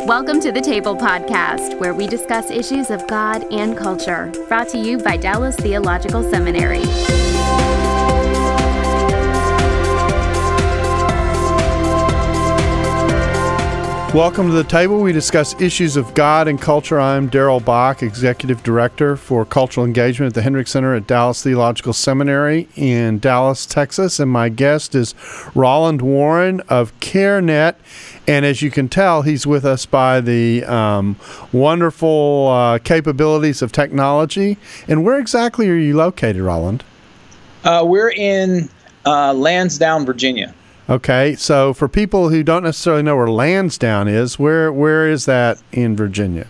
Welcome to the Table Podcast, where we discuss issues of God and culture, brought to you by Dallas Theological Seminary. Welcome to the table. We discuss issues of God and culture. I'm Darrell Bock, Executive Director for Cultural Engagement at the Hendrick Center at Dallas Theological Seminary in Dallas, Texas. And my guest is Roland Warren of CareNet. And as you can tell, he's with us by the wonderful capabilities of technology. And where exactly are you located, Roland? We're in Lansdowne, Virginia. Okay, so for people who don't necessarily know where Lansdowne is, where is that in Virginia?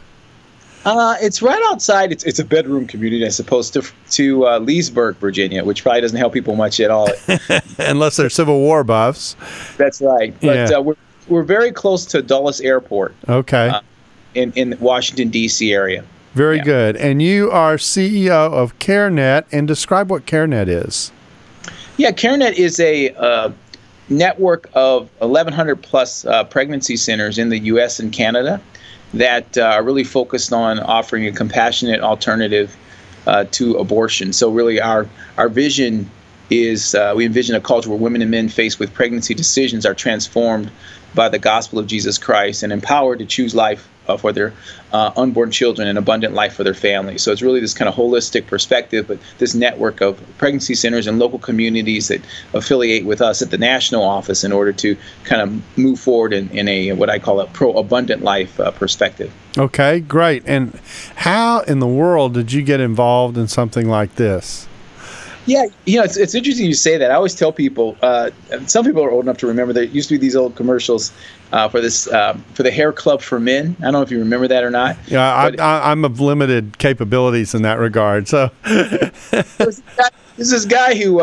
It's right outside. It's a bedroom community, I suppose, to Leesburg, Virginia, which probably doesn't help people much at all. Unless they're Civil War buffs. That's right. But we're very close to Dulles Airport. Okay. In Washington, D.C. area. Very good. And you are CEO of CareNet, and describe what CareNet is. Yeah, CareNet is a network of 1,100 plus pregnancy centers in the U.S. and Canada that are really focused on offering a compassionate alternative to abortion. So really our vision is we envision a culture where women and men faced with pregnancy decisions are transformed by the gospel of Jesus Christ and empowered to choose life for their unborn children and abundant life for their families. So it's really this kind of holistic perspective, but this network of pregnancy centers and local communities that affiliate with us at the national office in order to kind of move forward in a what I call a pro-abundant life perspective. Okay, great. And how in the world did you get involved in something like this? Yeah, it's interesting you say that. I always tell people, some people are old enough to remember, there used to be these old commercials for the Hair Club for Men. I don't know if you remember that or not. Yeah, I'm of limited capabilities in that regard. So there's this guy who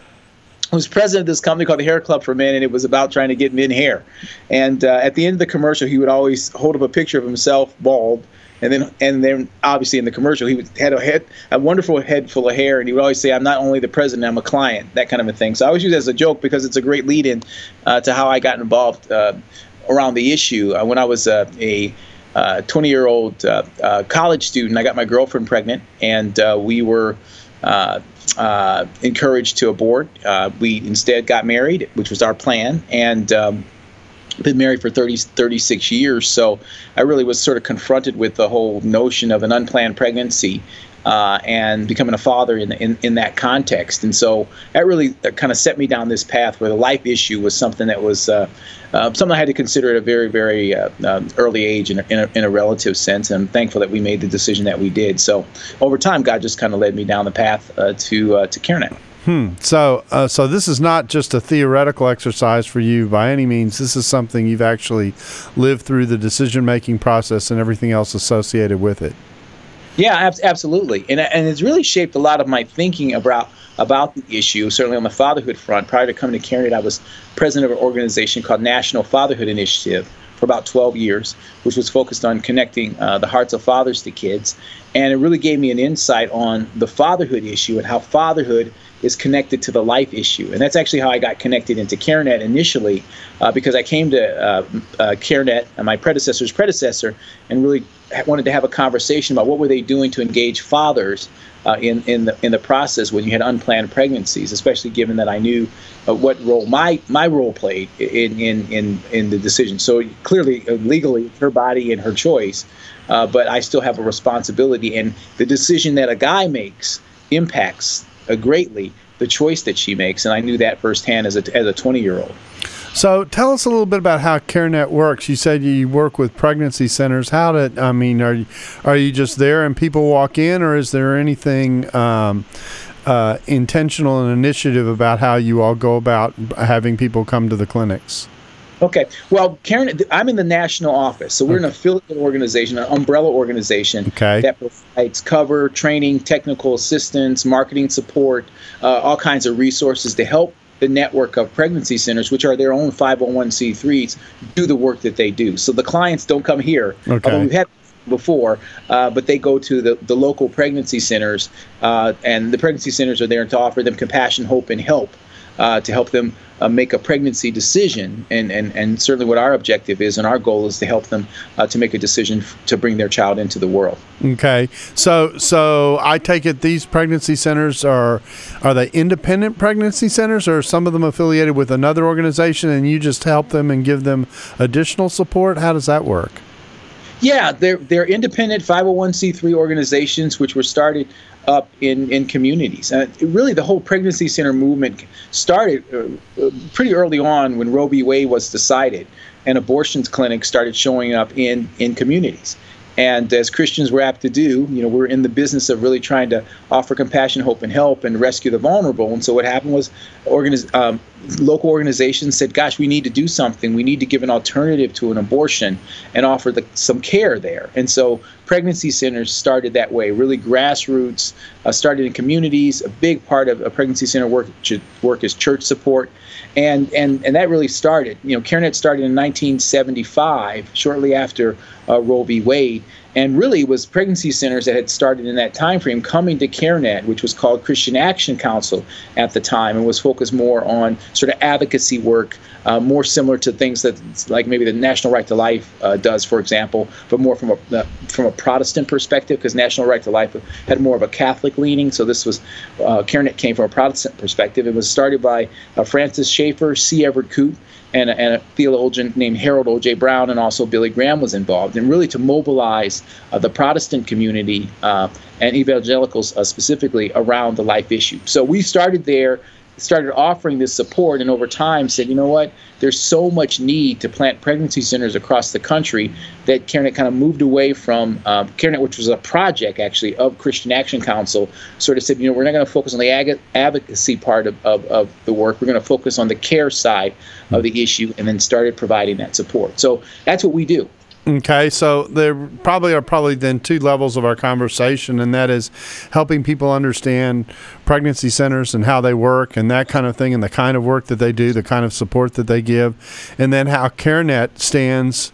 was president of this company called the Hair Club for Men, and it was about trying to get men hair. And at the end of the commercial, he would always hold up a picture of himself bald. And then, obviously, in the commercial, he had a wonderful head full of hair, and he would always say, "I'm not only the president, I'm a client," that kind of a thing. So I always use it as a joke because it's a great lead-in to how I got involved around the issue. When I was a 20-year-old college student, I got my girlfriend pregnant, and we were encouraged to abort. We instead got married, which was our plan, and been married for 36 years, so I really was sort of confronted with the whole notion of an unplanned pregnancy and becoming a father in that context. And so that really kind of set me down this path where the life issue was something that was something I had to consider at a very, very early age in a relative sense. And I'm thankful that we made the decision that we did. So over time, God just kind of led me down the path to CareNet. So this is not just a theoretical exercise for you by any means. This is something you've actually lived through the decision-making process and everything else associated with it. Yeah, absolutely. And it's really shaped a lot of my thinking about the issue, certainly on the fatherhood front. Prior to coming to CareNet, I was president of an organization called National Fatherhood Initiative for about 12 years, which was focused on connecting the hearts of fathers to kids. And it really gave me an insight on the fatherhood issue and how fatherhood is connected to the life issue. And that's actually how I got connected into CareNet initially, because I came to CareNet, my predecessor's predecessor, and really wanted to have a conversation about what were they doing to engage fathers in the process when you had unplanned pregnancies, especially given that I knew what role my role played in the decision. So clearly, legally, her body and her choice, but I still have a responsibility, and the decision that a guy makes impacts greatly the choice that she makes, and I knew that firsthand as a 20-year-old. So tell us a little bit about how CareNet works. You said you work with pregnancy centers. Are you just there and people walk in, or is there anything intentional and initiative about how you all go about having people come to the clinics? Okay. Well, CareNet, I'm in the national office, so we're an affiliate organization, an umbrella organization that provides cover, training, technical assistance, marketing support, all kinds of resources to help the network of pregnancy centers, which are their own 501c3s, do the work that they do. So the clients don't come here, although we've had before, but they go to the local pregnancy centers, and the pregnancy centers are there to offer them compassion, hope, and help to help them make a pregnancy decision, and certainly what our objective is and our goal is to help them to make a decision to bring their child into the world. Okay, so I take it these pregnancy centers are they independent pregnancy centers, or are some of them affiliated with another organization and you just help them and give them additional support? How does that work? Yeah, they're independent 501c3 organizations which were started up in communities. Really, the whole pregnancy center movement started pretty early on when Roe v. Wade was decided, and abortion clinics started showing up in communities. And as Christians we're apt to do, we're in the business of really trying to offer compassion, hope, and help and rescue the vulnerable. And so what happened was local organizations said, gosh, we need to do something. We need to give an alternative to an abortion and offer some care there. And so pregnancy centers started that way, really grassroots, started in communities. A big part of a pregnancy center work is church support. And that really started. CareNet started in 1975, shortly after Roe v. Wade, and really it was pregnancy centers that had started in that time frame coming to CareNet, which was called Christian Action Council at the time, and was focused more on sort of advocacy work, more similar to things that like maybe the National Right to Life does, for example, but more from a Protestant perspective, because National Right to Life had more of a Catholic leaning. So this was CareNet came from a Protestant perspective. It was started by Francis Schaeffer, C. Everett Koop, and a theologian named Harold O.J. Brown, and also Billy Graham was involved, and really to mobilize the Protestant community and evangelicals specifically around the life issue. So we started there, started offering this support, and over time said, you know what, there's so much need to plant pregnancy centers across the country that CareNet kind of moved away from CareNet, which was a project actually of Christian Action Council, sort of said, we're not going to focus on the advocacy part of the work. We're going to focus on the care side of the issue, and then started providing that support. So that's what we do. Okay, so there probably are then two levels of our conversation, and that is helping people understand pregnancy centers and how they work and that kind of thing, and the kind of work that they do, the kind of support that they give, and then how CareNet stands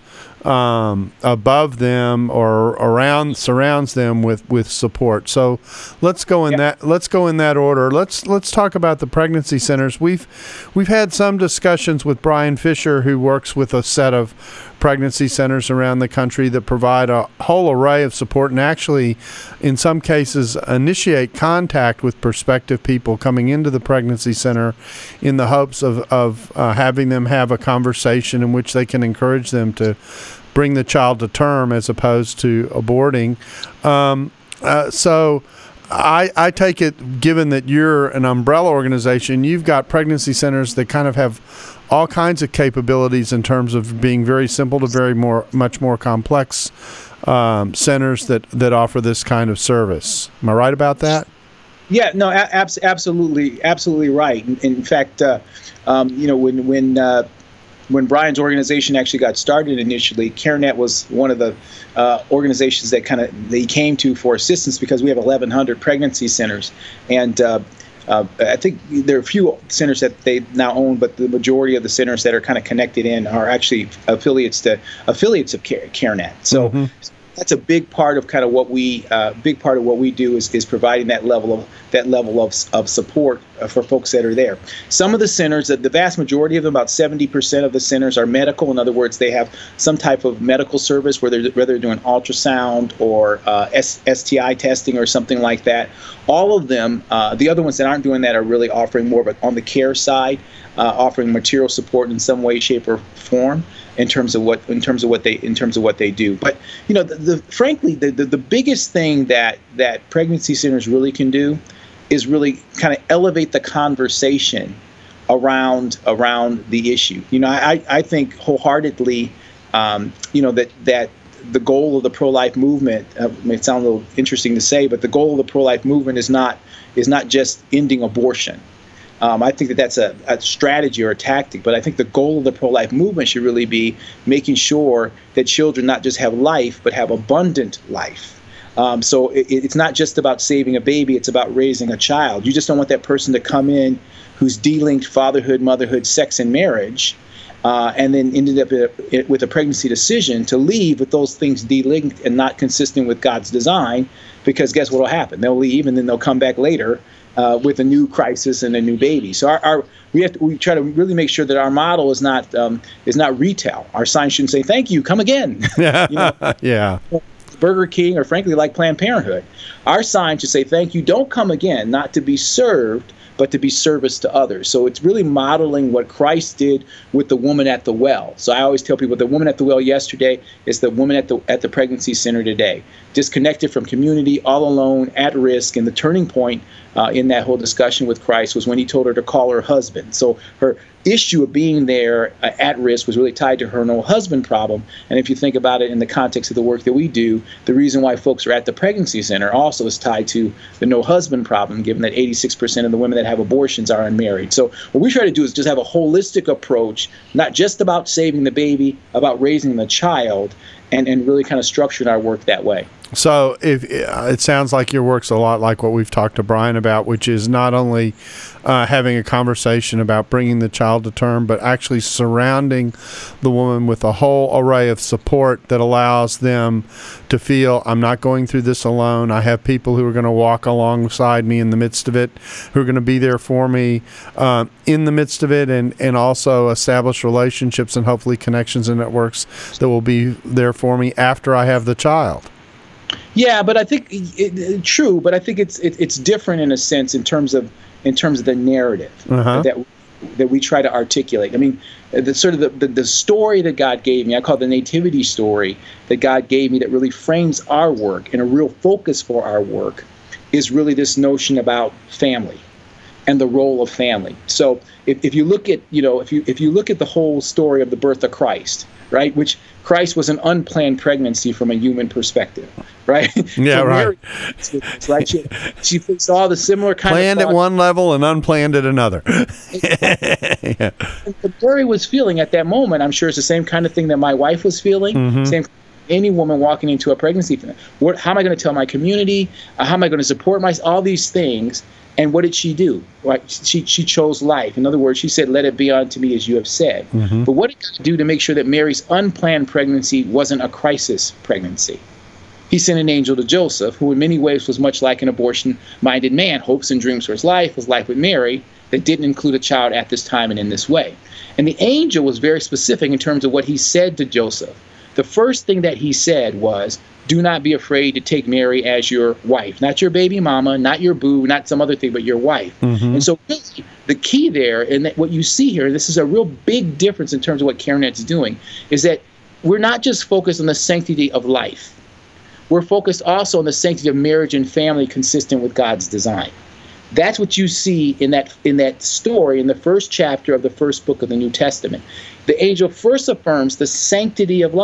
above them or surrounds them with support. So let's go in that order. Let's talk about the pregnancy centers. We've had some discussions with Brian Fisher, who works with a set of pregnancy centers around the country that provide a whole array of support, and actually in some cases initiate contact with prospective people coming into the pregnancy center in the hopes of having them have a conversation in which they can encourage them to bring the child to term as opposed to aborting. So I take it, given that you're an umbrella organization, you've got pregnancy centers that kind of have all kinds of capabilities in terms of being very simple to much more complex centers that offer this kind of service. Am I right about that? Yeah, no, absolutely right. In fact, when Brian's organization actually got started initially, CareNet was one of the organizations that they came to for assistance, because we have 1,100 pregnancy centers, and I think there are a few centers that they now own, but the majority of the centers that are kind of connected in are actually affiliates of CareNet. So that's a big part of kind of what we do is providing that level of support for folks that are there. Some of the centers, the vast majority of them, about 70% of the centers, are medical. In other words, they have some type of medical service where they're doing ultrasound or STI testing or something like that. All of them, the other ones that aren't doing that, are really offering more of on the care side, offering material support in some way, shape, or form in terms of what they do. But frankly, the biggest thing that pregnancy centers really can do is really kind of elevate the conversation around the issue. I think wholeheartedly, that the goal of the pro-life movement, it may sound a little interesting to say, but the goal of the pro-life movement is not just ending abortion. I think that's a strategy or a tactic, but I think the goal of the pro-life movement should really be making sure that children not just have life, but have abundant life. So it's not just about saving a baby, it's about raising a child. You just don't want that person to come in who's delinked fatherhood, motherhood, sex, and marriage, and then ended up with a pregnancy decision to leave with those things delinked and not consistent with God's design, because guess what will happen? They'll leave, and then they'll come back later with a new crisis and a new baby. So we try to really make sure that our model is not retail. Our sign shouldn't say "Thank you, come again." Yeah. Burger King, or frankly like Planned Parenthood. Our sign should say "Thank you, don't come again," not to be served, but to be service to others. So it's really modeling what Christ did with the woman at the well. So I always tell people the woman at the well yesterday is the woman at the pregnancy center today. Disconnected from community, all alone, at risk, and the turning point in that whole discussion with Christ was when he told her to call her husband. So her issue of being there at risk was really tied to her no husband problem. And if you think about it in the context of the work that we do, the reason why folks are at the pregnancy center also is tied to the no husband problem, given that 86% of the women that have abortions are unmarried. So what we try to do is just have a holistic approach, not just about saving the baby, about raising the child, and really kind of structuring our work that way. So if it sounds like your work's a lot like what we've talked to Brian about, which is not only having a conversation about bringing the child to term, but actually surrounding the woman with a whole array of support that allows them to feel, I'm not going through this alone. I have people who are going to walk alongside me in the midst of it, who are going to be there for me in the midst of it, and also establish relationships and hopefully connections and networks that will be there for me after I have the child. Yeah, but I think true. But I think it's different in a sense in terms of the narrative that we try to articulate. I mean, the story that God gave me, I call it the nativity story that God gave me, that really frames our work and a real focus for our work, is really this notion about family and the role of family. So if you look at if you look at the whole story of the birth of Christ, right, which Christ was an unplanned pregnancy from a human perspective, right? Yeah, right. Right. She faced all the similar kind planned of at one level and unplanned at another. Yeah. What Mary was feeling at that moment, I'm sure, it's the same kind of thing that my wife was feeling. Mm-hmm. Same. Any woman walking into a pregnancy, how am I going to tell my community? How am I going to support all these things? And what did she do? Right? She chose life. In other words, she said, "Let it be unto me as you have said." Mm-hmm. But what did God do to make sure that Mary's unplanned pregnancy wasn't a crisis pregnancy? He sent an angel to Joseph, who in many ways was much like an abortion-minded man, hopes and dreams for his life with Mary, that didn't include a child at this time and in this way. And the angel was very specific in terms of what he said to Joseph. The first thing that he said was, "Do not be afraid to take Mary as your wife." Not your baby mama, not your boo, not some other thing, but your wife. Mm-hmm. And so really, the key there, and that what you see here, this is a real big difference in terms of what CareNet's doing, is that we're not just focused on the sanctity of life. We're focused also on the sanctity of marriage and family consistent with God's design. That's what you see in that story in the first chapter of the first book of the New Testament. The angel first affirms the sanctity of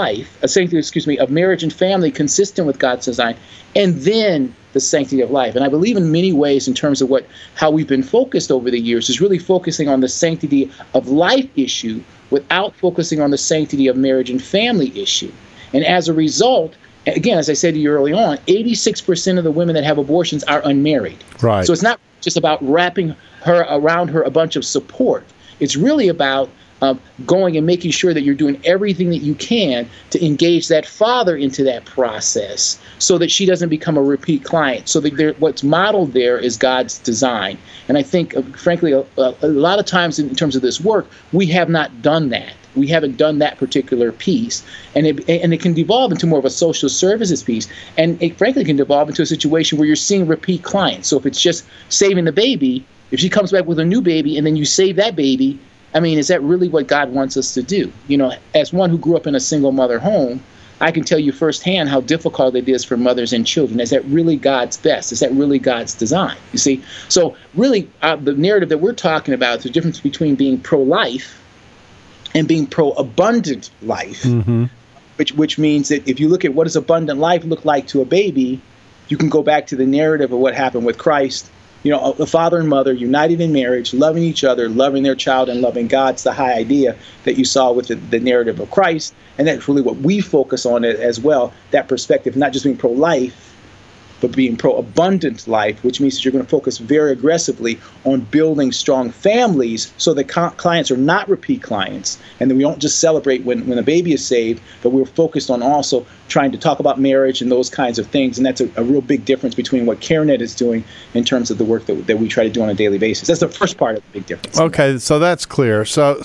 of marriage and family consistent with God's design, and then the sanctity of life. And I believe in many ways, in terms of how we've been focused over the years, is really focusing on the sanctity of life issue without focusing on the sanctity of marriage and family issue. And as a result, again, as I said to you early on, 86% of the women that have abortions are unmarried. Right. So it's not just about wrapping around her a bunch of support. It's really about going and making sure that you're doing everything that you can to engage that father into that process so that she doesn't become a repeat client. So that what's modeled there is God's design. And I think, frankly, a lot of times in terms of this work, we have not done that. We haven't done that particular piece. And it can devolve into more of a social services piece. And it frankly can devolve into a situation where you're seeing repeat clients. So if it's just saving the baby, if she comes back with a new baby and then you save that baby, I mean, is that really what God wants us to do? You know, as one who grew up in a single mother home, I can tell you firsthand how difficult it is for mothers and children. Is that really God's best? Is that really God's design? You see? So really, the narrative that we're talking about is the difference between being pro-life and being pro-abundant life, mm-hmm. which means that if you look at what does abundant life look like to a baby, you can go back to the narrative of what happened with Christ. You know, a father and mother united in marriage, loving each other, loving their child, and loving God. It's the high idea that you saw with the narrative of Christ. And that's really what we focus on as well, that perspective, not just being pro-life, but being pro-abundant life, which means that you're going to focus very aggressively on building strong families so that clients are not repeat clients, and that we don't just celebrate when a baby is saved, but we're focused on also trying to talk about marriage and those kinds of things. And that's a real big difference between what CareNet is doing in terms of the work that we try to do on a daily basis. That's the first part of the big difference. Okay, so that's clear. So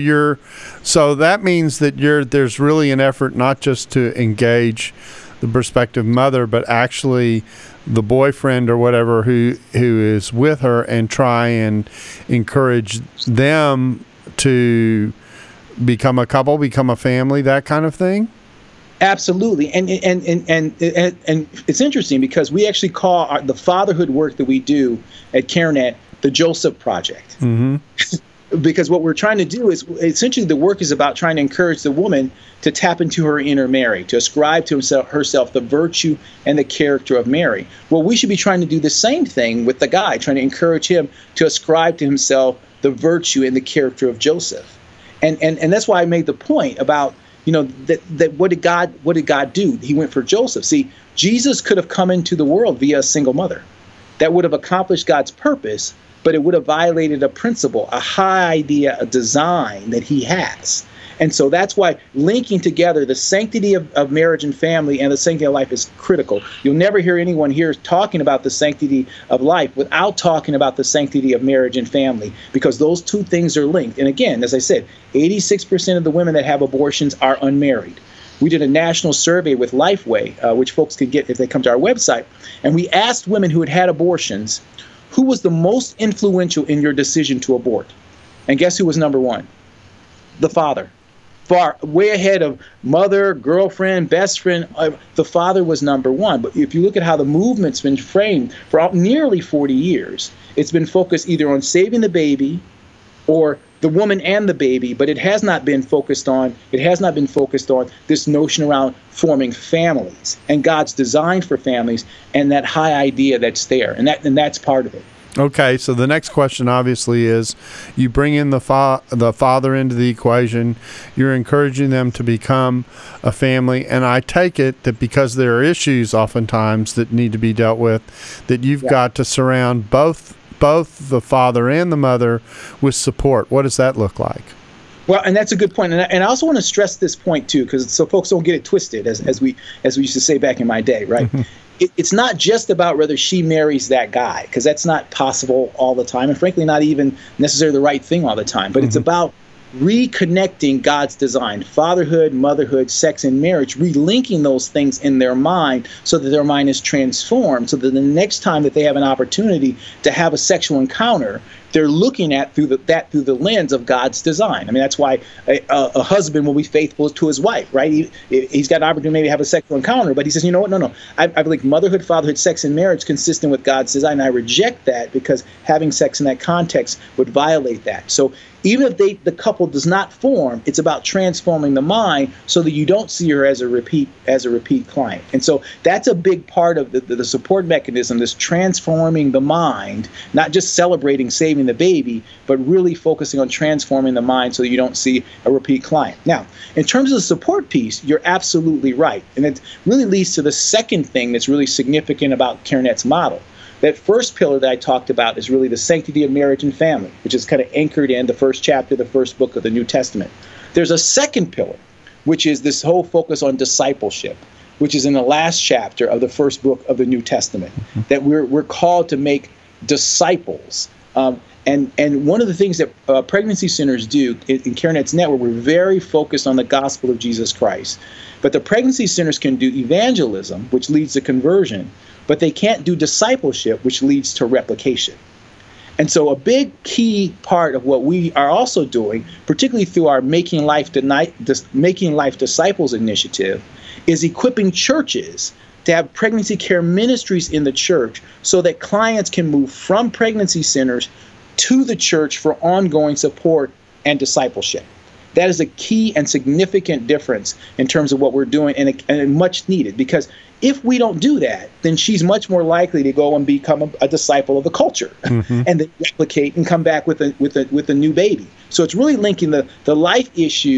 that means that there's really an effort not just to engage the prospective mother, but actually the boyfriend or whatever who is with her, and try and encourage them to become a couple, become a family, that kind of thing. Absolutely, and it's interesting because we actually call the fatherhood work that we do at CareNet the Joseph Project. Mm-hmm. Because what we're trying to do is, essentially the work is about trying to encourage the woman to tap into her inner Mary, to ascribe to herself the virtue and the character of Mary. Well, we should be trying to do the same thing with the guy, trying to encourage him to ascribe to himself the virtue and the character of Joseph. And that's why I made the point about, that what did God do? He went for Joseph. See, Jesus could have come into the world via a single mother. That would have accomplished God's purpose, but it would have violated a principle, a high idea, a design that he has. And so that's why linking together the sanctity of marriage and family and the sanctity of life is critical. You'll never hear anyone here talking about the sanctity of life without talking about the sanctity of marriage and family, because those two things are linked. And again, as I said, 86% of the women that have abortions are unmarried. We did a national survey with Lifeway, which folks can get if they come to our website, and we asked women who had had abortions, who was the most influential in your decision to abort? And guess who was number one? The father. Far, way ahead of mother, girlfriend, best friend. The father was number one. But if you look at how the movement's been framed for nearly 40 years, it's been focused either on saving the baby or the woman and the baby, but it has not been focused on this notion around forming families and God's design for families and that high idea that's there, and that's part of it. Okay, so the next question obviously is, you bring in the father into the equation, you're encouraging them to become a family, and I take it that because there are issues oftentimes that need to be dealt with, that you've got to surround both the father and the mother with support. What does that look like? Well, and that's a good point. And I also want to stress this point too, because so folks don't get it twisted, as we used to say back in my day, right? Mm-hmm. It's not just about whether she marries that guy, because that's not possible all the time, and frankly, not even necessarily the right thing all the time. But it's about reconnecting God's design, fatherhood, motherhood, sex, and marriage, relinking those things in their mind so that their mind is transformed, so that the next time that they have an opportunity to have a sexual encounter, they're looking at through the lens of God's design. I mean, that's why a husband will be faithful to his wife, right? He's got an opportunity to maybe have a sexual encounter, but he says, you know what? No. I believe motherhood, fatherhood, sex, and marriage consistent with God's design. And I reject that because having sex in that context would violate that. So even if the couple does not form, it's about transforming the mind so that you don't see her as a repeat client. And so that's a big part of the support mechanism, this transforming the mind, not just celebrating saving the baby, but really focusing on transforming the mind so that you don't see a repeat client. Now, in terms of the support piece, you're absolutely right. And it really leads to the second thing that's really significant about CareNet's model. That first pillar that I talked about is really the sanctity of marriage and family, which is kind of anchored in the first chapter, the first book of the New Testament. There's a second pillar, which is this whole focus on discipleship, which is in the last chapter of the first book of the New Testament, that we're called to make disciples. And one of the things that pregnancy centers do in CareNet's network, we're very focused on the gospel of Jesus Christ. But the pregnancy centers can do evangelism, which leads to conversion, but they can't do discipleship, which leads to replication. And so a big key part of what we are also doing, particularly through our Making Life Disciples initiative, is equipping churches to have pregnancy care ministries in the church so that clients can move from pregnancy centers to the church for ongoing support and discipleship. That is a key and significant difference in terms of what we're doing, and much needed, because if we don't do that, then she's much more likely to go and become a disciple of the culture, and then replicate and come back with a new baby. So it's really linking the life issue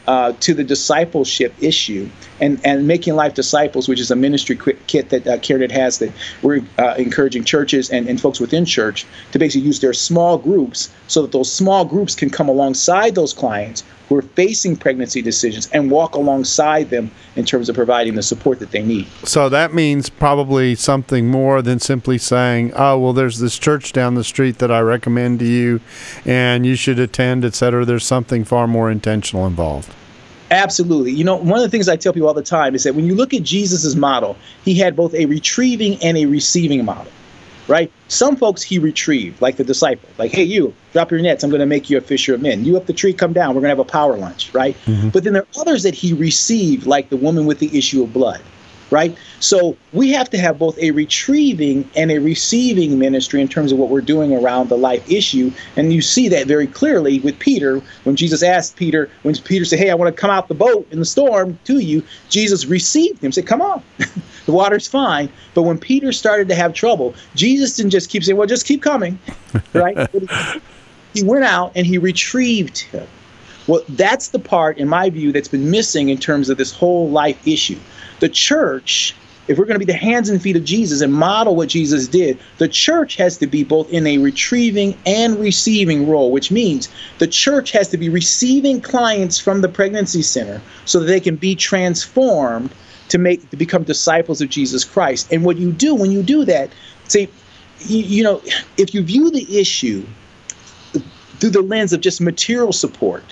to the discipleship issue and Making Life Disciples, which is a ministry kit that CareNet has, that we're encouraging churches and folks within church to basically use their small groups so that those small groups can come alongside those clients who are facing pregnancy decisions and walk alongside them in terms of providing the support that they need. So that means probably something more than simply saying, oh, well, there's this church down the street that I recommend to you and you should attend, et cetera. There's something far more intentional involved. Absolutely. You know, one of the things I tell people all the time is that when you look at Jesus's model, he had both a retrieving and a receiving model, right? Some folks he retrieved, like the disciple, like, hey, you, drop your nets. I'm going to make you a fisher of men. You up the tree, come down. We're going to have a power lunch, right? Mm-hmm. But then there are others that he received, like the woman with the issue of blood, right? So we have to have both a retrieving and a receiving ministry in terms of what we're doing around the life issue. And you see that very clearly with Peter. When Jesus asked Peter, when Peter said, hey, I want to come out the boat in the storm to you, Jesus received him, said, come on, the water's fine. But when Peter started to have trouble, Jesus didn't just keep saying, well, just keep coming, right? He went out and he retrieved him. Well, that's the part, in my view, that's been missing in terms of this whole life issue. The church, if we're going to be the hands and feet of Jesus and model what Jesus did, the church has to be both in a retrieving and receiving role, which means the church has to be receiving clients from the pregnancy center so that they can be transformed to become disciples of Jesus Christ. And what you do when you do that, say, you know, if you view the issue through the lens of just material support,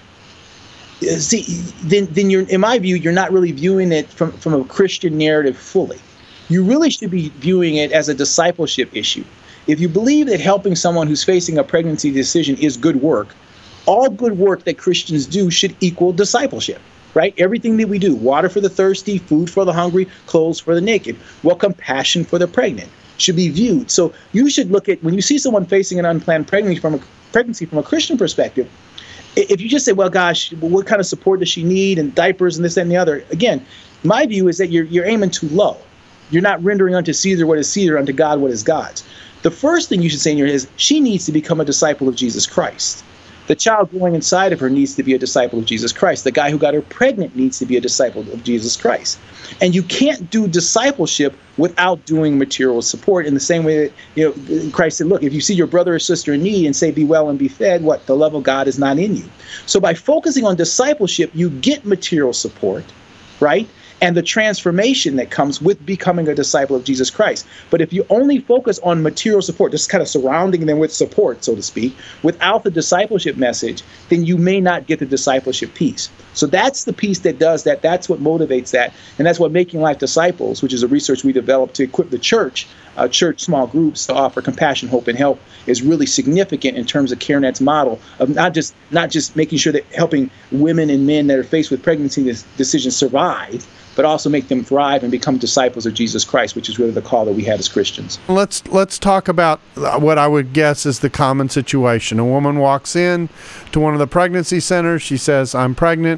then you're, in my view, you're not really viewing it from a Christian narrative fully. You really should be viewing it as a discipleship issue. If you believe that helping someone who's facing a pregnancy decision is good work, all good work that Christians do should equal discipleship, right? Everything that we do, water for the thirsty, food for the hungry, clothes for the naked, compassion for the pregnant, should be viewed. So you should look at, when you see someone facing an unplanned pregnancy from a Christian perspective, if you just say, well, gosh, what kind of support does she need, and diapers and this, that, and the other, again, my view is that you're aiming too low. You're not rendering unto Caesar what is Caesar, unto God what is God's. The first thing you should say in your head is, she needs to become a disciple of Jesus Christ. The child growing inside of her needs to be a disciple of Jesus Christ. The guy who got her pregnant needs to be a disciple of Jesus Christ. And you can't do discipleship without doing material support, in the same way that, you know, Christ said, look, if you see your brother or sister in need and say, be well and be fed, what? The love of God is not in you. So by focusing on discipleship, you get material support, right? And the transformation that comes with becoming a disciple of Jesus Christ. But if you only focus on material support, just kind of surrounding them with support, so to speak, without the discipleship message, then you may not get the discipleship piece. So that's the piece that does that. That's what motivates that. And that's what Making Life Disciples, which is a research we developed to equip the church small groups to offer compassion, hope, and help, is really significant in terms of CareNet's model of not just making sure that helping women and men that are faced with pregnancy decisions survive, but also make them thrive and become disciples of Jesus Christ, which is really the call that we have as Christians. Let's talk about what I would guess is the common situation. A woman walks in to one of the pregnancy centers. She says, I'm pregnant.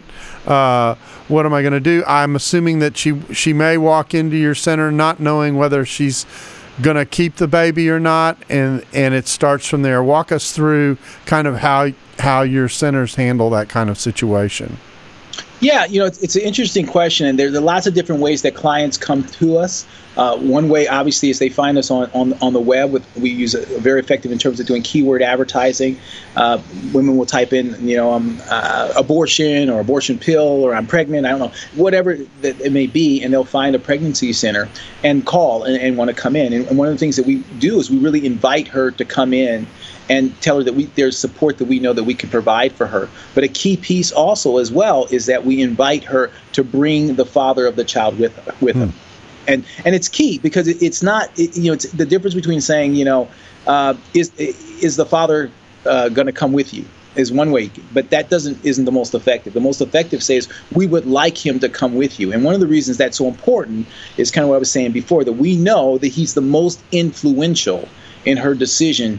What am I going to do? I'm assuming that she may walk into your center not knowing whether she's going to keep the baby or not, and it starts from there. Walk us through kind of how your centers handle that kind of situation. Yeah, you know, it's an interesting question, and there's lots of different ways that clients come to us. One way, obviously, is they find us on the web. We use a very effective in terms of doing keyword advertising. Women will type in, you know, abortion or abortion pill, or I'm pregnant, I don't know, whatever that it may be, and they'll find a pregnancy center and call and want to come in. And one of the things that we do is we really invite her to come in and tell her that there's support that we know that we can provide for her. But a key piece also as well is that we invite her to bring the father of the child with them. And it's key, because it's not, it's the difference between saying, you know, is the father going to come with you, is one way, but that isn't the most effective. The most effective says, we would like him to come with you. And one of the reasons that's so important is kind of what I was saying before, that we know that he's the most influential in her decision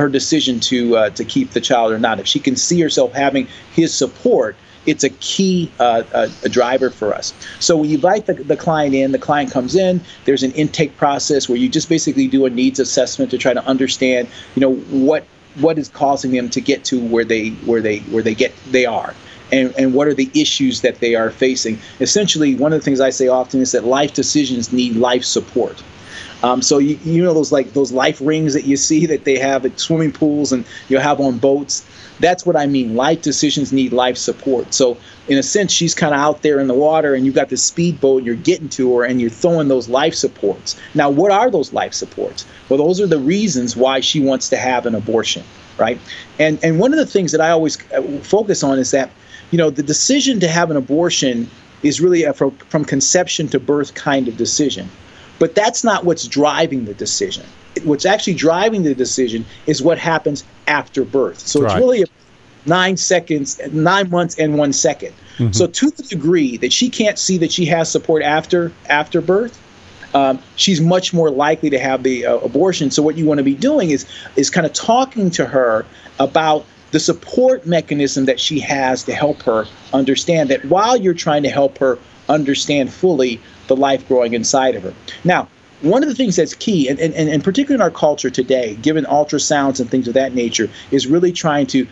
to keep the child or not. If she can see herself having his support, it's a key a driver for us. So when you invite the client in, the client comes in, there's an intake process where you just basically do a needs assessment to try to understand, you know, what is causing them to get to where they are. and what are the issues that they are facing. Essentially, one of the things I say often is that life decisions need life support. So you know those life rings that you see that they have at swimming pools and you have on boats. That's what I mean. Life decisions need life support. So in a sense, she's kind of out there in the water, and you've got the speedboat, and you're getting to her, and you're throwing those life supports. Now, what are those life supports? Well, those are the reasons why she wants to have an abortion, right? And one of the things that I always focus on is that, you know, the decision to have an abortion is really a from conception to birth kind of decision. But that's not what's driving the decision. What's actually driving the decision is what happens after birth. So it's really 9 months and 1 second. Mm-hmm. So to the degree that she can't see that she has support after birth, she's much more likely to have the abortion. So what you want to be doing is kind of talking to her about the support mechanism that she has to help her understand that while you're trying to help her understand fully the life growing inside of her. Now, one of the things that's key, and particularly in our culture today, given ultrasounds and things of that nature, is really trying to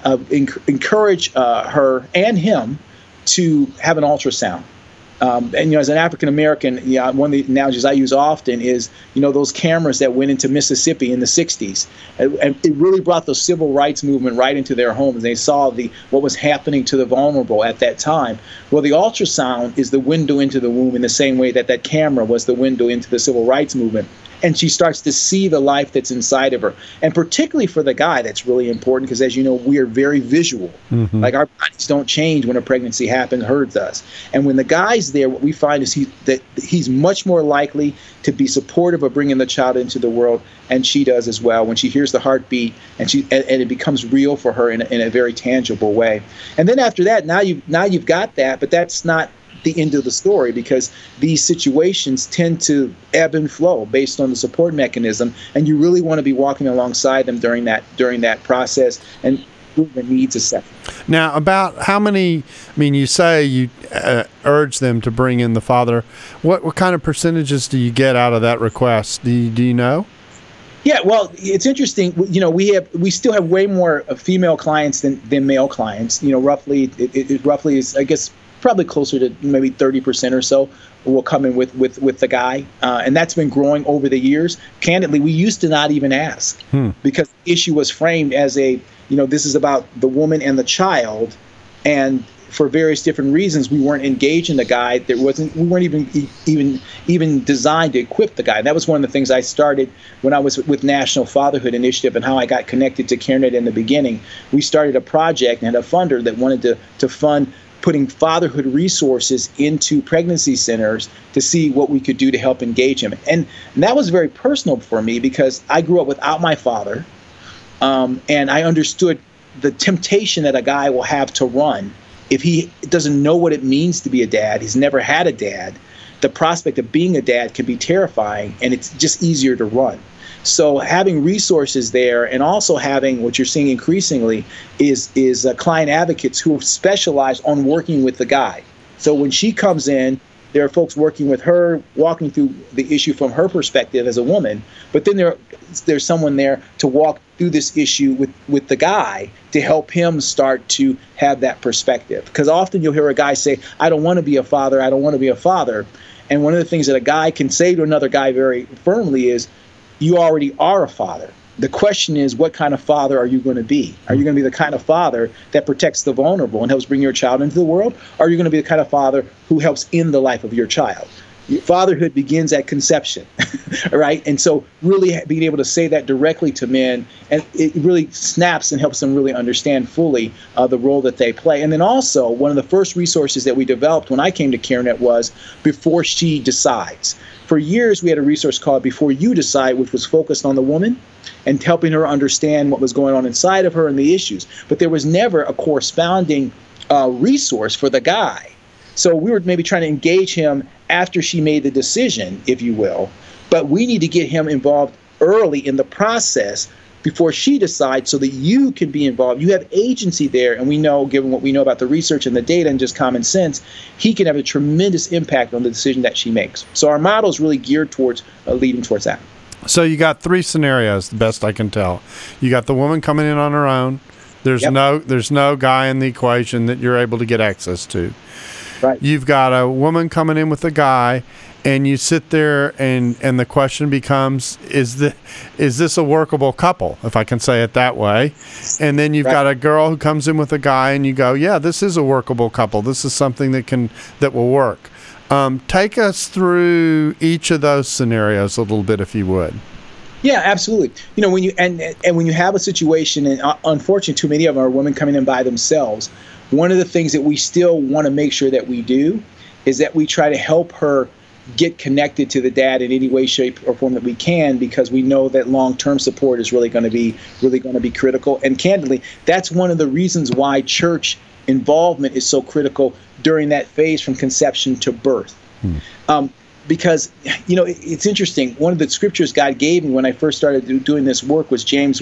encourage her and him to have an ultrasound. And, you know, as an African American, one of the analogies I use often is, you know, those cameras that went into Mississippi in the 60s. And it really brought the civil rights movement right into their homes. They saw what was happening to the vulnerable at that time. Well, the ultrasound is the window into the womb in the same way that camera was the window into the civil rights movement. And she starts to see the life that's inside of her. And particularly for the guy, that's really important because, as you know, we are very visual. Mm-hmm. Like our bodies don't change when a pregnancy happens, hers does. And when the guy's there, what we find is he's much more likely to be supportive of bringing the child into the world, and she does as well. When she hears the heartbeat, and it becomes real for her in a very tangible way. And then after that, now you've got that, but that's not the end of the story, because these situations tend to ebb and flow based on the support mechanism, and you really want to be walking alongside them during that process and the needs assessment. Now, about how many? I mean, you say you urge them to bring in the father. What kind of percentages do you get out of that request? Do you know? Yeah, well, it's interesting. You know, we still have way more female clients than male clients. You know, roughly it roughly is, I guess, probably closer to maybe 30% or so will come in with the guy. And that's been growing over the years. Candidly, we used to not even ask because the issue was framed as this is about the woman and the child. And for various different reasons, we weren't engaging the guy. We weren't even designed to equip the guy. And that was one of the things I started when I was with National Fatherhood Initiative and how I got connected to CareNet in the beginning. We started a project and had a funder that wanted to fund putting fatherhood resources into pregnancy centers to see what we could do to help engage him. And that was very personal for me because I grew up without my father, and I understood the temptation that a guy will have to run if he doesn't know what it means to be a dad. He's never had a dad. The prospect of being a dad can be terrifying, and it's just easier to run. So having resources there, and also having what you're seeing increasingly is client advocates who specialize on working with the guy. So when she comes in, there are folks working with her, walking through the issue from her perspective as a woman. But then there's someone there to walk through this issue with the guy to help him start to have that perspective. Because often you'll hear a guy say, "I don't want to be a father. I don't want to be a father." And one of the things that a guy can say to another guy very firmly is, "You already are a father." The question is, what kind of father are you going to be? Are you going to be the kind of father that protects the vulnerable and helps bring your child into the world? Or are you going to be the kind of father who helps in the life of your child? Fatherhood begins at conception, right? And so really being able to say that directly to men, and it really snaps and helps them really understand fully the role that they play. And then also, one of the first resources that we developed when I came to CareNet was Before She Decides. For years, we had a resource called Before You Decide, which was focused on the woman and helping her understand what was going on inside of her and the issues. But there was never a corresponding resource for the guy. So we were maybe trying to engage him after she made the decision, if you will. But we need to get him involved early in the process before she decides so that you can be involved. You have agency there, and we know, given what we know about the research and the data and just common sense, he can have a tremendous impact on the decision that she makes. So our model is really geared towards leading towards that. So you got three scenarios, the best I can tell. You got the woman coming in on her own, There's no guy in the equation that you're able to get access to. Right. You've got a woman coming in with a guy, and you sit there, and the question becomes, is this a workable couple, if I can say it that way? And then you've got a girl who comes in with a guy, and you go, yeah, this is a workable couple. This is something that will work. Take us through each of those scenarios a little bit, if you would. Yeah, absolutely. When you and when you have a situation, and unfortunately, too many of them are women coming in by themselves. One of the things that we still want to make sure that we do is that we try to help her get connected to the dad in any way, shape, or form that we can, because we know that long-term support is really going to be critical. And candidly, that's one of the reasons why church involvement is so critical during that phase from conception to birth. Because, it's interesting. One of the scriptures God gave me when I first started doing this work was James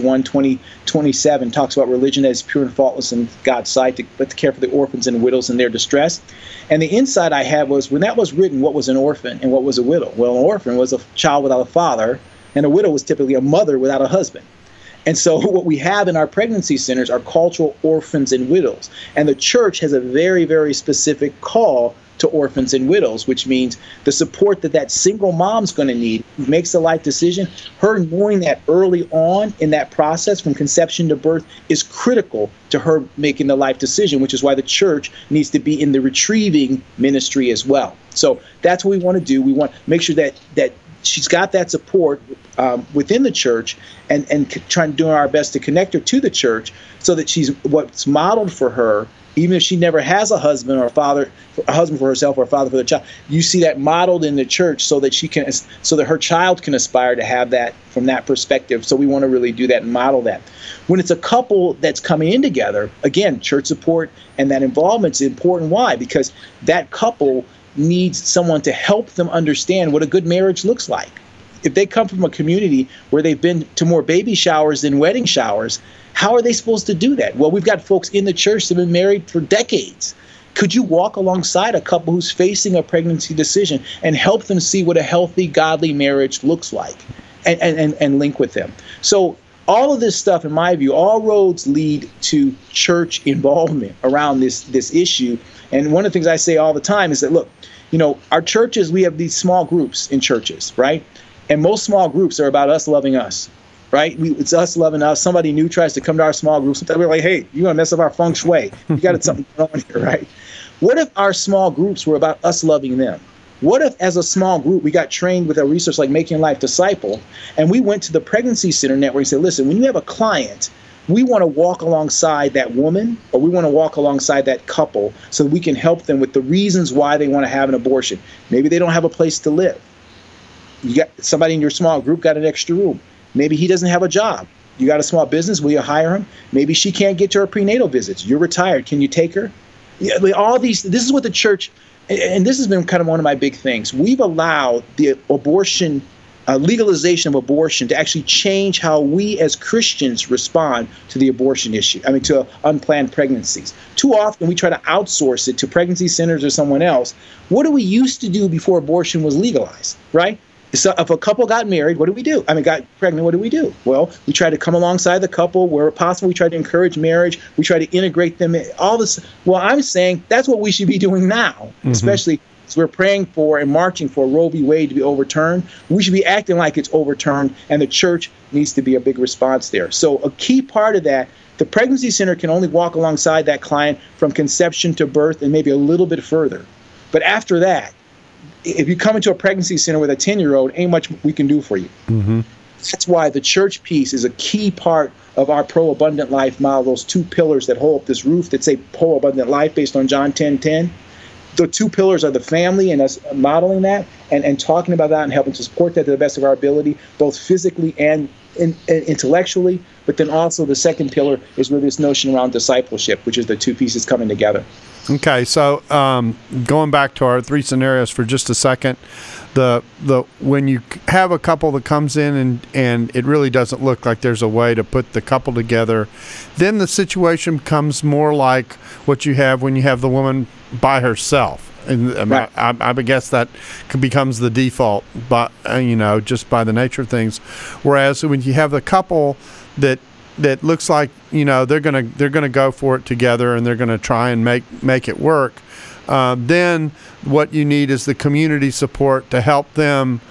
1:27, talks about religion that is pure and faultless in God's sight, but to care for the orphans and widows in their distress. And the insight I had was, when that was written, what was an orphan and what was a widow? Well, an orphan was a child without a father, and a widow was typically a mother without a husband. And so what we have in our pregnancy centers are cultural orphans and widows. And the church has a very, very specific call to orphans and widows, which means the support that single mom's going to need, who makes the life decision. Her knowing that early on in that process from conception to birth is critical to her making the life decision, which is why the church needs to be in the retrieving ministry as well. So that's what we want to do. We want to make sure that she's got that support within the church, and trying to do our best to connect her to the church so that she's what's modeled for her. Even if she never has a husband or a husband for herself or a father for the child, you see that modeled in the church so that her child can aspire to have that from that perspective. So we want to really do that and model that. When it's a couple that's coming in together, again, church support and that involvement is important. Why? Because that couple needs someone to help them understand what a good marriage looks like. If they come from a community where they've been to more baby showers than wedding showers, how are they supposed to do that? Well, we've got folks in the church that have been married for decades. Could you walk alongside a couple who's facing a pregnancy decision and help them see what a healthy, godly marriage looks like, and link with them? So all of this stuff, in my view, all roads lead to church involvement around this issue. And one of the things I say all the time is that, look, our churches, we have these small groups in churches, right? And most small groups are about us loving us, right? It's us loving us. Somebody new tries to come to our small group. Sometimes we're like, hey, you're going to mess up our feng shui. You got something going on here, right? What if our small groups were about us loving them? What if, as a small group, we got trained with a resource like Making Life Disciple, and we went to the Pregnancy Center Network and said, listen, when you have a client, we want to walk alongside that woman, or we want to walk alongside that couple so that we can help them with the reasons why they want to have an abortion. Maybe they don't have a place to live. You got somebody in your small group got an extra room. Maybe he doesn't have a job. You got a small business. Will you hire him? Maybe she can't get to her prenatal visits. You're retired. Can you take her? Yeah, all these. This is what the church, and this has been kind of one of my big things. We've allowed the abortion, legalization of abortion, to actually change how we as Christians respond to the abortion issue. To unplanned pregnancies. Too often we try to outsource it to pregnancy centers or someone else. What do we used to do before abortion was legalized, right? So if a couple got married, what do we do? Got pregnant, what do we do? Well, we try to come alongside the couple where possible. We try to encourage marriage. We try to integrate them in all this. Well, I'm saying that's what we should be doing now, especially as we're praying for and marching for Roe v. Wade to be overturned. We should be acting like it's overturned, and the church needs to be a big response there. So a key part of that, the pregnancy center can only walk alongside that client from conception to birth and maybe a little bit further. But after that, if you come into a pregnancy center with a 10-year-old, ain't much we can do for you. That's why the church piece is a key part of our pro-abundant life model, those two pillars that hold up this roof that say pro-abundant life based on John 10:10. The two pillars are the family and us modeling that and talking about that and helping to support that to the best of our ability, both physically and intellectually. But then also the second pillar is really this notion around discipleship, which is the two pieces coming together. Okay, so going back to our three scenarios for just a second, the when you have a couple that comes in and it really doesn't look like there's a way to put the couple together, then the situation becomes more like what you have when you have the woman by herself. And right. I guess that becomes the default, but just by the nature of things. Whereas when you have the couple that that looks like, they're gonna go for it together and they're gonna try and make it work, then what you need is the community support to help them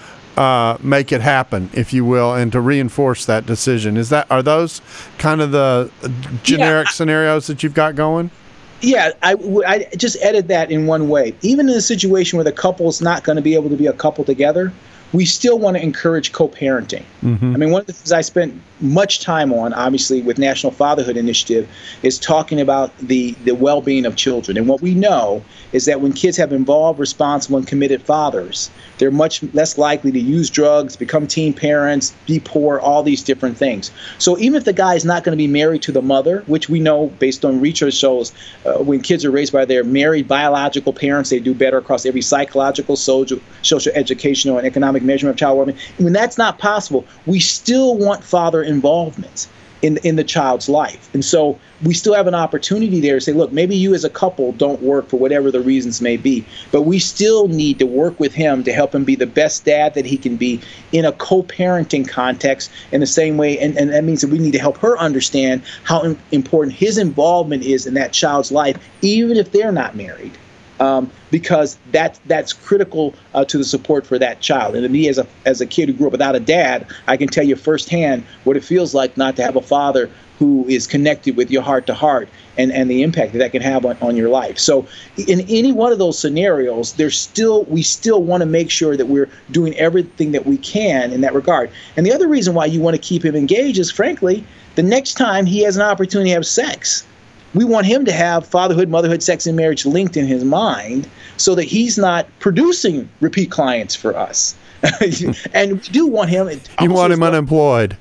make it happen, if you will, and to reinforce that decision. Are those kind of the generic scenarios that you've got going? Yeah, I just edit that in one way. Even in a situation where the couple's not going to be able to be a couple together, we still want to encourage co-parenting. Mm-hmm. I mean, one of the things I spent much time on, obviously, with National Fatherhood Initiative is talking about the well-being of children. And what we know is that when kids have involved, responsible, and committed fathers, they're much less likely to use drugs, become teen parents, be poor, all these different things. So even if the guy is not going to be married to the mother, which we know based on research shows when kids are raised by their married biological parents, they do better across every psychological, social, educational, and economic measurement of child well-being. When that's not possible, we still want father involvement in the child's life. And so we still have an opportunity there to say, look, maybe you as a couple don't work for whatever the reasons may be, but we still need to work with him to help him be the best dad that he can be in a co-parenting context in the same way. And that means that we need to help her understand how important his involvement is in that child's life, even if they're not married. Because that's critical to the support for that child. And to me, as a kid who grew up without a dad, I can tell you firsthand what it feels like not to have a father who is connected with your heart to heart, and the impact that can have on your life. So in any one of those scenarios, we still want to make sure that we're doing everything that we can in that regard. And the other reason why you want to keep him engaged is, frankly, the next time he has an opportunity to have sex, we want him to have fatherhood, motherhood, sex, and marriage linked in his mind so that he's not producing repeat clients for us. And we do want him. You want him unemployed.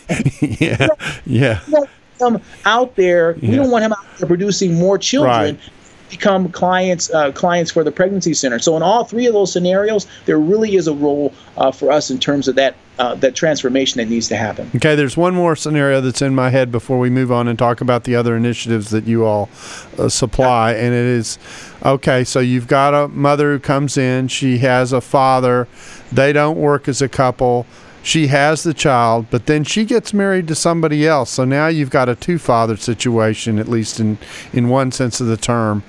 Yeah. We want him out there. We don't want him out there producing more children. Right. Become clients for the pregnancy center. So in all three of those scenarios, there really is a role for us in terms of that transformation that needs to happen. Okay, there's one more scenario that's in my head before we move on and talk about the other initiatives that you all supply, and it is, okay, so you've got a mother who comes in, she has a father, they don't work as a couple, she has the child, but then she gets married to somebody else. So now you've got a two-father situation, at least in one sense of the term.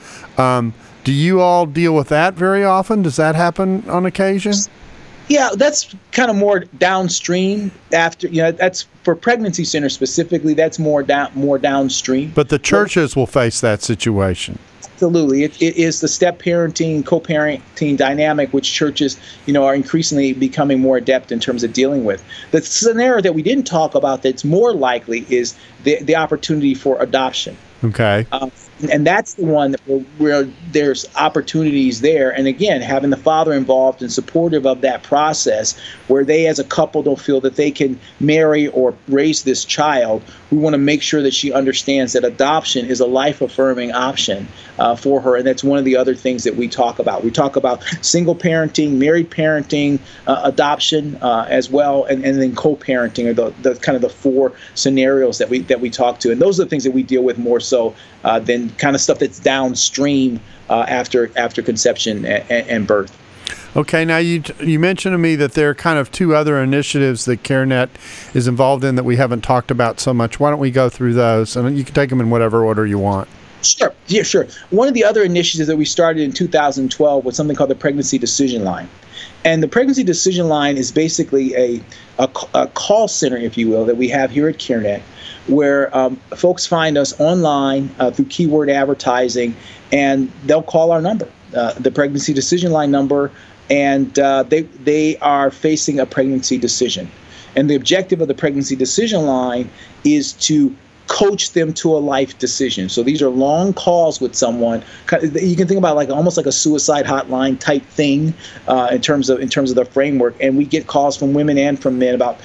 Do you all deal with that very often? Does that happen on occasion? Yeah, that's kind of more downstream. That's for pregnancy centers specifically. That's more downstream. But the churches will face that situation. Absolutely. It is the step parenting, co-parenting dynamic, which churches, are increasingly becoming more adept in terms of dealing with. The scenario that we didn't talk about that's more likely is the opportunity for adoption. Okay. And that's the one where there's opportunities there. And again, having the father involved and supportive of that process, where they as a couple don't feel that they can marry or raise this child, we want to make sure that she understands that adoption is a life-affirming option for her. And that's one of the other things that we talk about. We talk about single parenting, married parenting, adoption as well, and then co-parenting are the kind of the four scenarios that we talk to. And those are the things that we deal with more so than kind of stuff that's downstream after conception and birth. Okay, now you mentioned to me that there are kind of two other initiatives that CareNet is involved in that we haven't talked about so much. Why don't we go through those? And you can take them in whatever order you want. Sure. Yeah, sure. One of the other initiatives that we started in 2012 was something called the Pregnancy Decision Line. And the Pregnancy Decision Line is basically a call center, if you will, that we have here at CareNet, where folks find us online through keyword advertising, and they'll call our number, the Pregnancy Decision Line number, and they are facing a pregnancy decision. And the objective of the Pregnancy Decision Line is to coach them to a life decision. So these are long calls with someone. You can think about almost like a suicide hotline type thing in terms of the framework. And we get calls from women and from men. About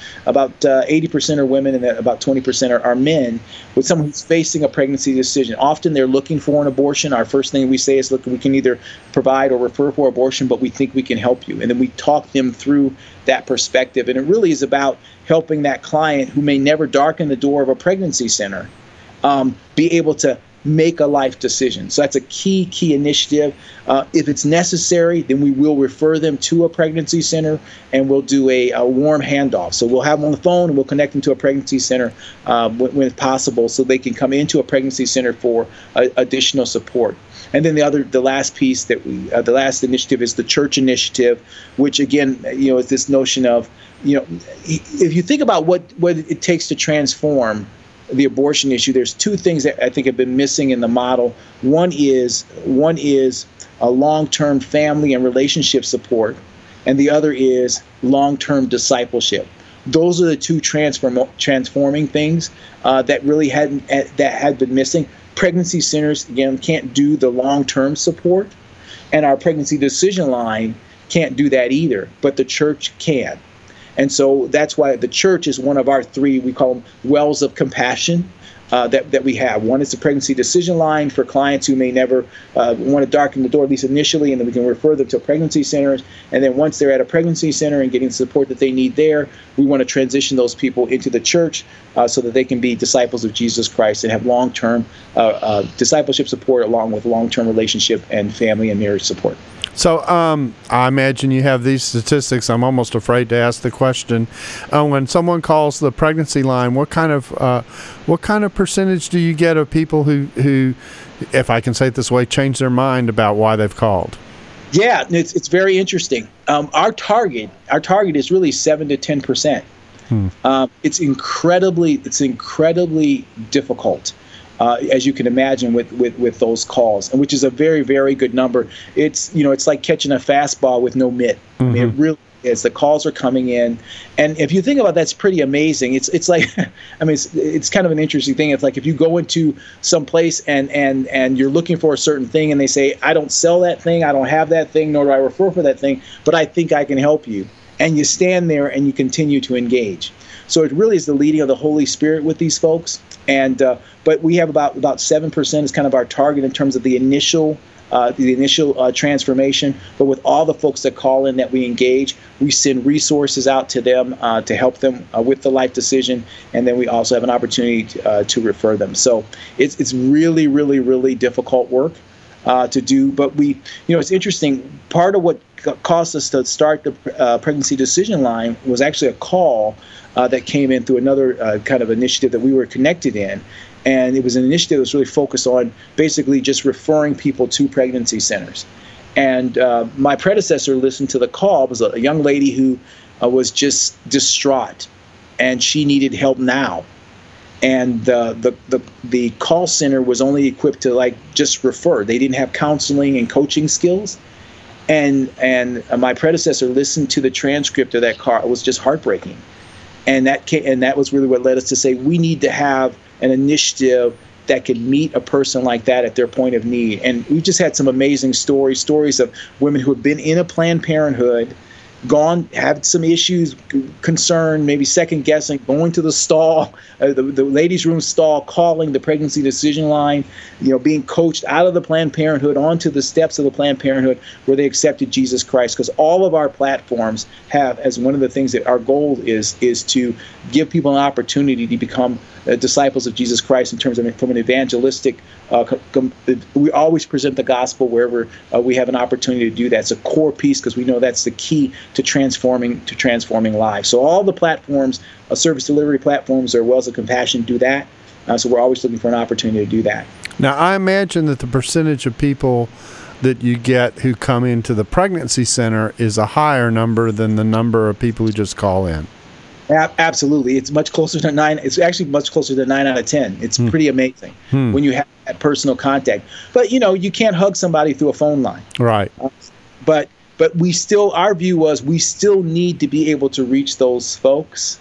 80% are women and about 20% are men, with someone who's facing a pregnancy decision. Often they're looking for an abortion. Our first thing we say is, look, we can either provide or refer for abortion, but we think we can help you. And then we talk them through that perspective. And it really is about helping that client who may never darken the door of a pregnancy center be able to make a life decision. So that's a key initiative. If it's necessary, then we will refer them to a pregnancy center, and we'll do a warm handoff. So we'll have them on the phone, and we'll connect them to a pregnancy center when possible, so they can come into a pregnancy center for additional support. And then the last piece the last initiative is the church initiative, which again, is this notion of, if you think about what it takes to transform the abortion issue, there's two things that I think have been missing in the model. One is a long-term family and relationship support, and the other is long-term discipleship. Those are the two transforming things that really had been missing. Pregnancy centers, again, can't do the long-term support, and our pregnancy decision line can't do that either, but the church can. And so that's why the church is one of our three, we call them wells of compassion that we have. One is the pregnancy decision line for clients who may never want to darken the door, at least initially, and then we can refer them to pregnancy centers. And then once they're at a pregnancy center and getting the support that they need there, we want to transition those people into the church so that they can be disciples of Jesus Christ and have long-term discipleship support along with long-term relationship and family and marriage support. So I imagine you have these statistics. I'm almost afraid to ask the question. When someone calls the pregnancy line, what kind of percentage do you get of people who, if I can say it this way, change their mind about why they've called? Yeah, it's very interesting. Our target is really 7 to 10%. It's incredibly difficult. As you can imagine with those calls, and which is a very, very good number. It's like catching a fastball with no mitt. I mean, it really is. The calls are coming in, and if you think about that's pretty amazing. It's like, I mean, it's kind of an interesting thing. It's like if you go into some place and you're looking for a certain thing, and they say, I don't sell that thing, I don't have that thing, nor do I refer for that thing, but I think I can help you. And you stand there and you continue to engage. So it really is the leading of the Holy Spirit with these folks. And but we have about 7% is kind of our target in terms of the initial transformation. But with all the folks that call in that we engage, we send resources out to them to help them with the life decision, and then we also have an opportunity to refer them. So it's really, really, really difficult work to do. But it's interesting. Part of what caused us to start the pregnancy decision line was actually a call that came in through another kind of initiative that we were connected in. And it was an initiative that was really focused on basically just referring people to pregnancy centers. And my predecessor listened to the call. It was a young lady who was just distraught, and she needed help now. And the call center was only equipped to just refer. They didn't have counseling and coaching skills. And my predecessor listened to the transcript of that call. It was just heartbreaking. And that was really what led us to say we need to have an initiative that can meet a person like that at their point of need. And we've just had some amazing stories of women who have been in a Planned Parenthood, had some issues, concern, maybe second guessing, going to the stall, the ladies' room stall, calling the pregnancy decision line, being coached out of the Planned Parenthood onto the steps of the Planned Parenthood where they accepted Jesus Christ. Because all of our platforms have, as one of the things that our goal is to give people an opportunity to become disciples of Jesus Christ in terms of from an evangelistic. We always present the gospel wherever we have an opportunity to do that. It's a core piece because we know that's the key to transforming lives. So all the platforms, service delivery platforms, or Wells of Compassion do that. So we're always looking for an opportunity to do that. Now, I imagine that the percentage of people that you get who come into the pregnancy center is a higher number than the number of people who just call in. Absolutely. It's much closer to 9. It's actually much closer to 9 out of 10. It's pretty amazing when you have that personal contact. But, you can't hug somebody through a phone line. Right. But our view was we still need to be able to reach those folks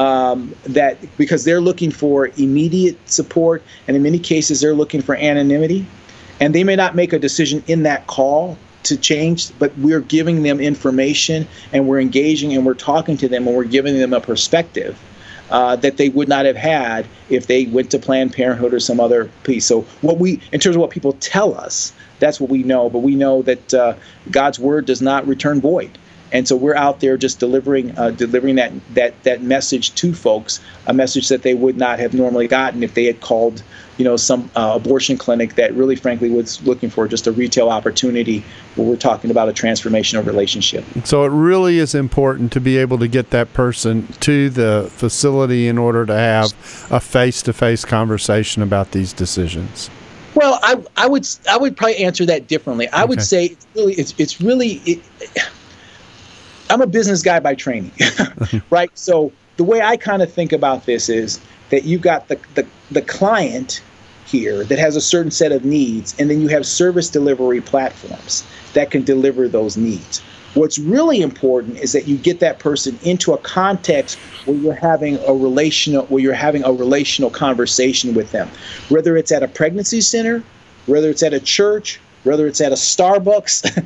because they're looking for immediate support. And in many cases, they're looking for anonymity. And they may not make a decision in that call to change, but we're giving them information, and we're engaging, and we're talking to them, and we're giving them a perspective that they would not have had if they went to Planned Parenthood or some other piece. So in terms of what people tell us, that's what we know. But we know that God's word does not return void, And so we're out there just delivering that message to folks, a message that they would not have normally gotten if they had called, some abortion clinic that really, frankly, was looking for just a retail opportunity where we're talking about a transformational relationship. So it really is important to be able to get that person to the facility in order to have a face-to-face conversation about these decisions. Well, I would probably answer that differently. I would say it's really I'm a business guy by training, right? So the way I kind of think about this is that you've got the client here that has a certain set of needs, and then you have service delivery platforms that can deliver those needs. What's really important is that you get that person into a context where you're having a relational conversation with them, whether it's at a pregnancy center, whether it's at a church, whether it's at a Starbucks.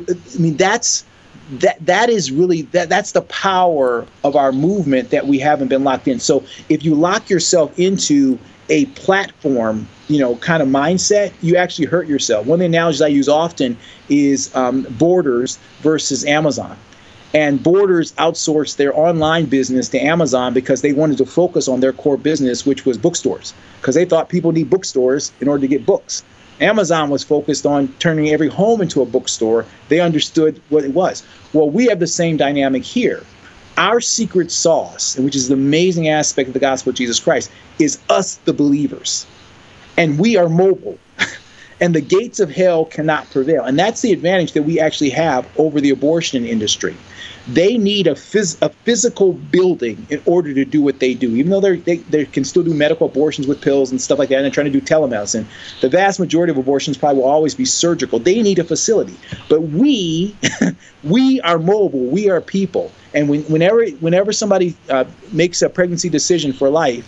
That's the power of our movement that we haven't been locked in. So if you lock yourself into a platform, kind of mindset, you actually hurt yourself. One of the analogies I use often is Borders versus Amazon. And Borders outsourced their online business to Amazon because they wanted to focus on their core business, which was bookstores, because they thought people need bookstores in order to get books. Amazon was focused on turning every home into a bookstore. They understood what it was. Well, we have the same dynamic here. Our secret sauce, which is the amazing aspect of the gospel of Jesus Christ, is us, the believers. And we are mobile. And the gates of hell cannot prevail. And that's the advantage that we actually have over the abortion industry. They need a physical building in order to do what they do. Even though they can still do medical abortions with pills and stuff like that, and they're trying to do telemedicine, the vast majority of abortions probably will always be surgical. They need a facility. But we are mobile. We are people. And whenever somebody makes a pregnancy decision for life,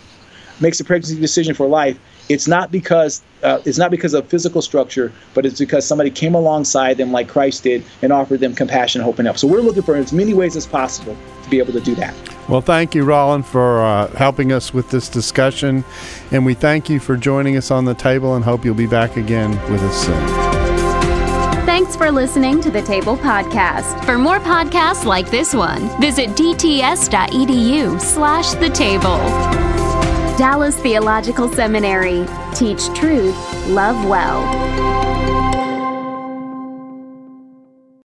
it's not because of physical structure, but it's because somebody came alongside them like Christ did and offered them compassion, hope, and help. So we're looking for as many ways as possible to be able to do that. Well, thank you, Roland, for helping us with this discussion. And we thank you for joining us on the table and hope you'll be back again with us soon. Thanks for listening to the Table Podcast. For more podcasts like this one, visit dts.edu/thetable. Dallas Theological Seminary. Teach truth, love well.